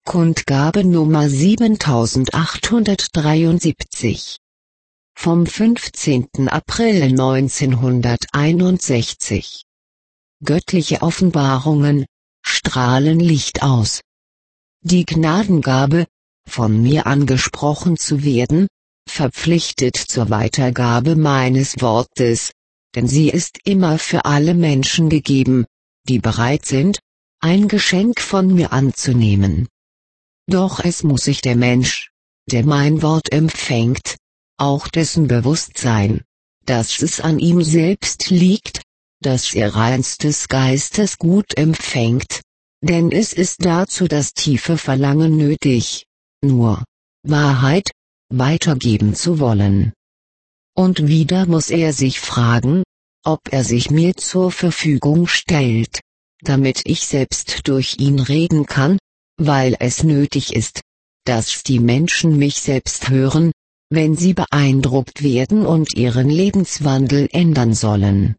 Kundgabe Nummer 7873. Vom 15. April 1961. Göttliche Offenbarungen strahlen Licht aus. Die Gnadengabe, von mir angesprochen zu werden, verpflichtet zur Weitergabe meines Wortes, denn sie ist immer für alle Menschen gegeben, die bereit sind, ein Geschenk von mir anzunehmen. Doch es muss sich der Mensch, der mein Wort empfängt, auch dessen bewusst sein, dass es an ihm selbst liegt, dass er reinstes Geistesgut empfängt, denn es ist dazu das tiefe Verlangen nötig, nur Wahrheit weitergeben zu wollen. Und wieder muss er sich fragen, ob er sich mir zur Verfügung stellt, damit ich selbst durch ihn reden kann, weil es nötig ist, dass die Menschen mich selbst hören, wenn sie beeindruckt werden und ihren Lebenswandel ändern sollen.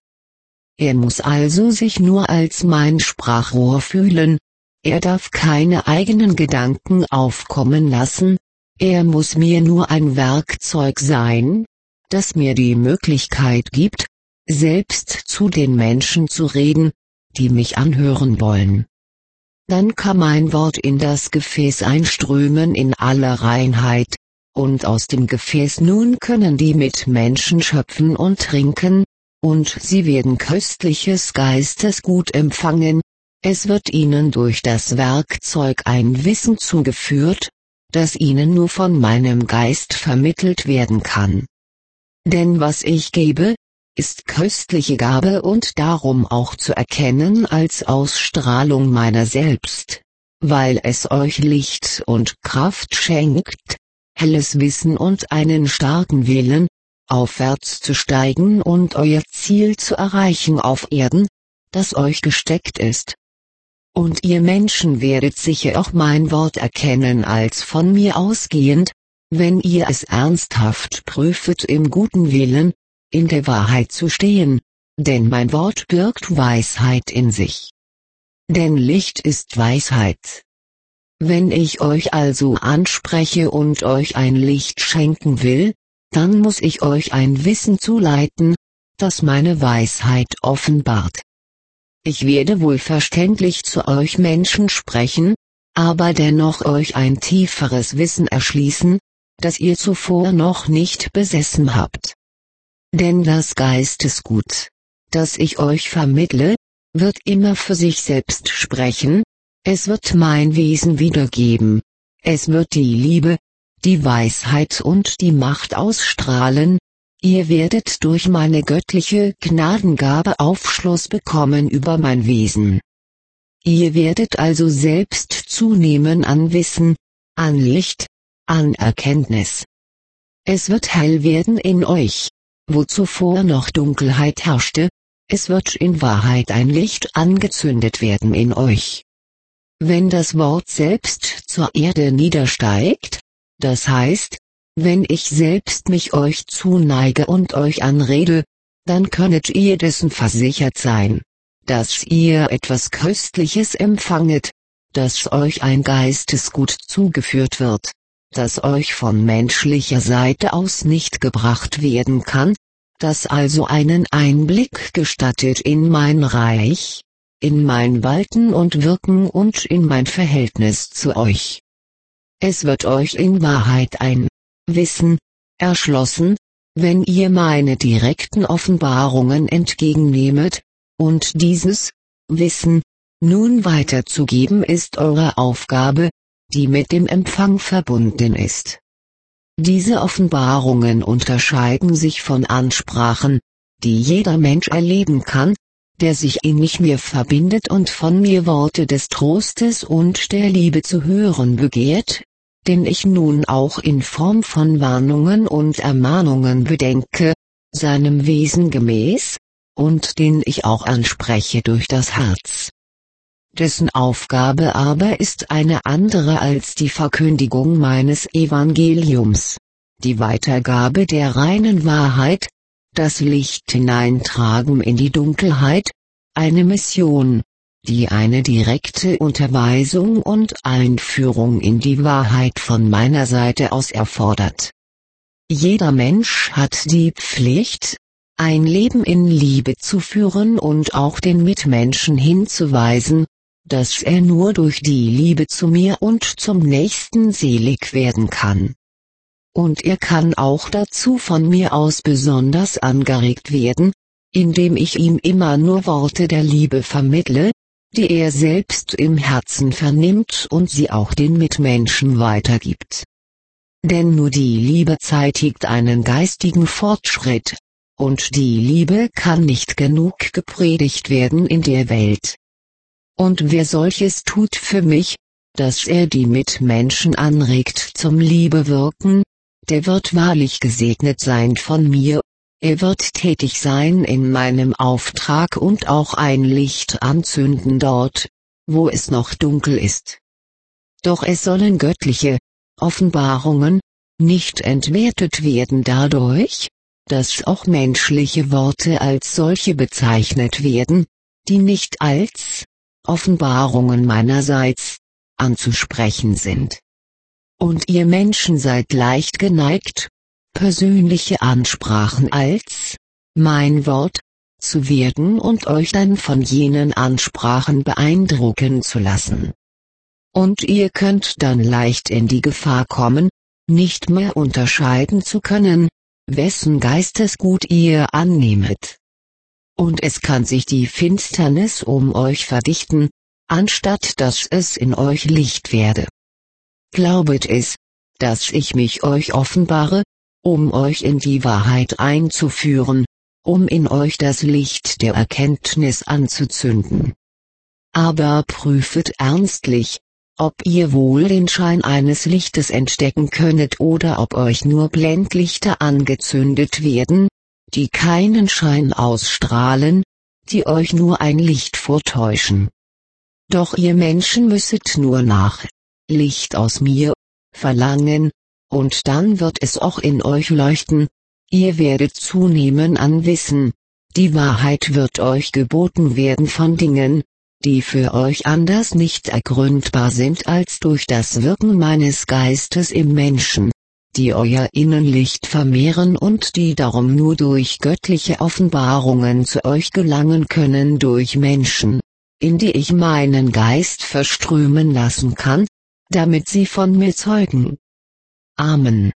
Er muss also sich nur als mein Sprachrohr fühlen, er darf keine eigenen Gedanken aufkommen lassen, er muss mir nur ein Werkzeug sein, das mir die Möglichkeit gibt, selbst zu den Menschen zu reden, die mich anhören wollen. Dann kann mein Wort in das Gefäß einströmen in aller Reinheit, und aus dem Gefäß nun können die Mitmenschen schöpfen und trinken, und sie werden köstliches Geistesgut empfangen, es wird ihnen durch das Werkzeug ein Wissen zugeführt, das ihnen nur von meinem Geist vermittelt werden kann. Denn was ich gebe, ist köstliche Gabe und darum auch zu erkennen als Ausstrahlung meiner selbst, weil es euch Licht und Kraft schenkt, helles Wissen und einen starken Willen, aufwärts zu steigen und euer Ziel zu erreichen auf Erden, das euch gesteckt ist. Und ihr Menschen werdet sicher auch mein Wort erkennen als von mir ausgehend, wenn ihr es ernsthaft prüfet im guten Willen, in der Wahrheit zu stehen, denn mein Wort birgt Weisheit in sich. Denn Licht ist Weisheit. Wenn ich euch also anspreche und euch ein Licht schenken will, dann muss ich euch ein Wissen zuleiten, das meine Weisheit offenbart. Ich werde wohlverständlich zu euch Menschen sprechen, aber dennoch euch ein tieferes Wissen erschließen, das ihr zuvor noch nicht besessen habt. Denn das Geistesgut, das ich euch vermittle, wird immer für sich selbst sprechen, es wird mein Wesen wiedergeben, es wird die Liebe, die Weisheit und die Macht ausstrahlen, ihr werdet durch meine göttliche Gnadengabe Aufschluss bekommen über mein Wesen. Ihr werdet also selbst zunehmen an Wissen, an Licht, an Erkenntnis. Es wird hell werden in euch, wo zuvor noch Dunkelheit herrschte, es wird in Wahrheit ein Licht angezündet werden in euch. Wenn das Wort selbst zur Erde niedersteigt, das heißt, wenn ich selbst mich euch zuneige und euch anrede, dann könnet ihr dessen versichert sein, dass ihr etwas Köstliches empfanget, dass euch ein Geistesgut zugeführt wird, das euch von menschlicher Seite aus nicht gebracht werden kann, das also einen Einblick gestattet in mein Reich, in mein Walten und Wirken und in mein Verhältnis zu euch. Es wird euch in Wahrheit ein Wissen erschlossen, wenn ihr meine direkten Offenbarungen entgegennehmet, und dieses Wissen nun weiterzugeben ist eure Aufgabe, die mit dem Empfang verbunden ist. Diese Offenbarungen unterscheiden sich von Ansprachen, die jeder Mensch erleben kann, der sich innig mir verbindet und von mir Worte des Trostes und der Liebe zu hören begehrt, den ich nun auch in Form von Warnungen und Ermahnungen bedenke, seinem Wesen gemäß, und den ich auch anspreche durch das Herz. Dessen Aufgabe aber ist eine andere als die Verkündigung meines Evangeliums, die Weitergabe der reinen Wahrheit, das Licht hineintragen in die Dunkelheit, eine Mission, die eine direkte Unterweisung und Einführung in die Wahrheit von meiner Seite aus erfordert. Jeder Mensch hat die Pflicht, ein Leben in Liebe zu führen und auch den Mitmenschen hinzuweisen, dass er nur durch die Liebe zu mir und zum Nächsten selig werden kann. Und er kann auch dazu von mir aus besonders angeregt werden, indem ich ihm immer nur Worte der Liebe vermittle, die er selbst im Herzen vernimmt und sie auch den Mitmenschen weitergibt. Denn nur die Liebe zeitigt einen geistigen Fortschritt, und die Liebe kann nicht genug gepredigt werden in der Welt. Und wer solches tut für mich, dass er die Mitmenschen anregt zum Liebewirken, der wird wahrlich gesegnet sein von mir, er wird tätig sein in meinem Auftrag und auch ein Licht anzünden dort, wo es noch dunkel ist. Doch es sollen göttliche Offenbarungen nicht entwertet werden dadurch, dass auch menschliche Worte als solche bezeichnet werden, die nicht als Offenbarungen meinerseits anzusprechen sind. Und ihr Menschen seid leicht geneigt, persönliche Ansprachen als mein Wort zu werden und euch dann von jenen Ansprachen beeindrucken zu lassen. Und ihr könnt dann leicht in die Gefahr kommen, nicht mehr unterscheiden zu können, wessen Geistesgut ihr annehmet. Und es kann sich die Finsternis um euch verdichten, anstatt dass es in euch Licht werde. Glaubet es, dass ich mich euch offenbare, um euch in die Wahrheit einzuführen, um in euch das Licht der Erkenntnis anzuzünden. Aber prüfet ernstlich, ob ihr wohl den Schein eines Lichtes entdecken könnet oder ob euch nur Blendlichter angezündet werden, die keinen Schein ausstrahlen, die euch nur ein Licht vortäuschen. Doch ihr Menschen müsset nur nach Licht aus mir verlangen, und dann wird es auch in euch leuchten, ihr werdet zunehmen an Wissen, die Wahrheit wird euch geboten werden von Dingen, die für euch anders nicht ergründbar sind als durch das Wirken meines Geistes im Menschen, die euer Innenlicht vermehren und die darum nur durch göttliche Offenbarungen zu euch gelangen können durch Menschen, in die ich meinen Geist verströmen lassen kann, damit sie von mir zeugen. Amen.